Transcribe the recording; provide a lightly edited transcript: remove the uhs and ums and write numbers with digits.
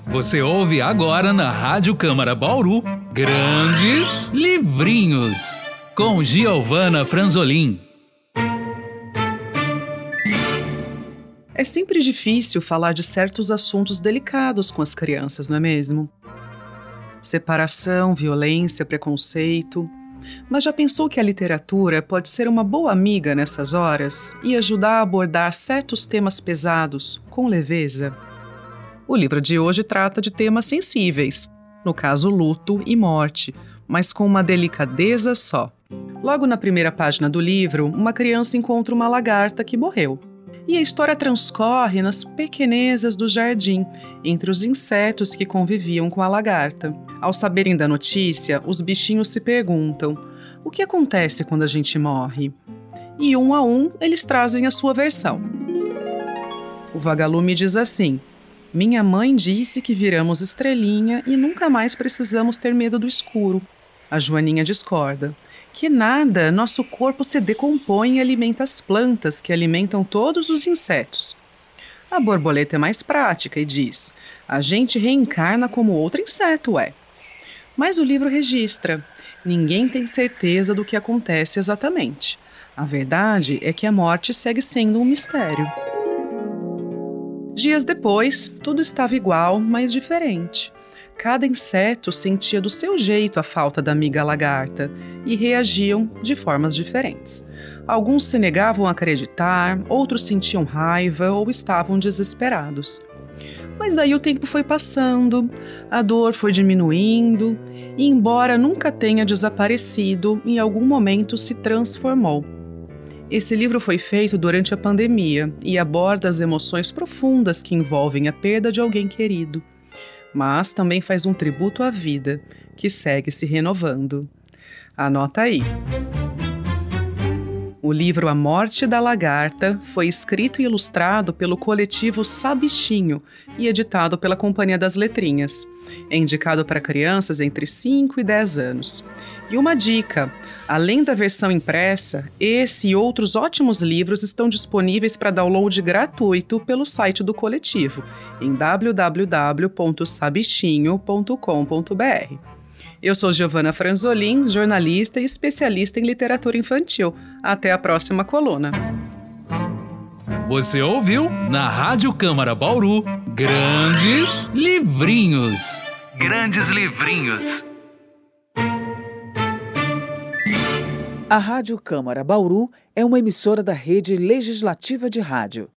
Você ouve agora na Rádio Câmara Bauru Grandes Livrinhos, com Giovana Franzolin. É sempre difícil falar de certos assuntos delicados com as crianças, não é mesmo? Separação, violência, preconceito. Mas já pensou que a literatura pode ser uma boa amiga nessas horas e ajudar a abordar certos temas pesados com leveza? O livro de hoje trata de temas sensíveis, no caso luto e morte, mas com uma delicadeza só. Logo na primeira página do livro, uma criança encontra uma lagarta que morreu. E a história transcorre nas pequenezas do jardim, entre os insetos que conviviam com a lagarta. Ao saberem da notícia, os bichinhos se perguntam: o que acontece quando a gente morre? E um a um, eles trazem a sua versão. O vagalume diz assim: minha mãe disse que viramos estrelinha e nunca mais precisamos ter medo do escuro. A Joaninha discorda: que nada, nosso corpo se decompõe e alimenta as plantas, que alimentam todos os insetos. A borboleta é mais prática e diz: a gente reencarna como outro inseto, é. Mas o livro registra: ninguém tem certeza do que acontece exatamente. A verdade é que a morte segue sendo um mistério. Dias depois, tudo estava igual, mas diferente. Cada inseto sentia do seu jeito a falta da amiga lagarta e reagiam de formas diferentes. Alguns se negavam a acreditar, outros sentiam raiva ou estavam desesperados. Mas daí o tempo foi passando, a dor foi diminuindo e, embora nunca tenha desaparecido, em algum momento se transformou. Esse livro foi feito durante a pandemia e aborda as emoções profundas que envolvem a perda de alguém querido. Mas também faz um tributo à vida, que segue se renovando. Anota aí. O livro A Morte da Lagarta foi escrito e ilustrado pelo coletivo Sabichinho e editado pela Companhia das Letrinhas. É indicado para crianças entre 5 e 10 anos. E uma dica: além da versão impressa, esse e outros ótimos livros estão disponíveis para download gratuito pelo site do coletivo, em www.sabichinho.com.br. Eu sou Giovana Franzolin, jornalista e especialista em literatura infantil. Até a próxima coluna. Você ouviu na Rádio Câmara Bauru Grandes Livrinhos. Grandes Livrinhos. A Rádio Câmara Bauru é uma emissora da Rede Legislativa de Rádio.